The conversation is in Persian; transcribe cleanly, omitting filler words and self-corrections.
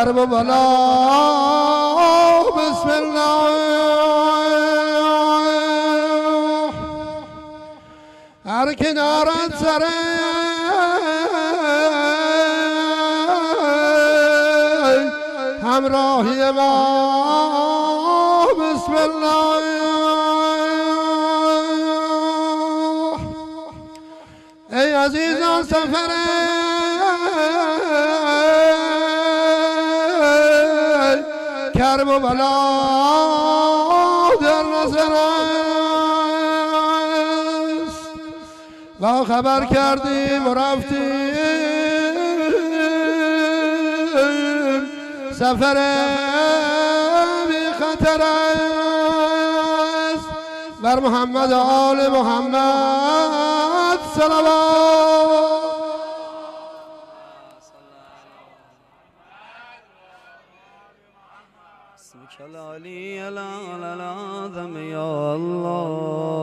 کرب و بلا بسم الله هر کنارت سر همراهی ما بسم الله ای عزیزان سفر کرب و بلا در نظر است و خبر کردیم و رفتیم سفر بی خطر است بر محمد و آل محمد صلوات اسمك العلي الأعظم يا الله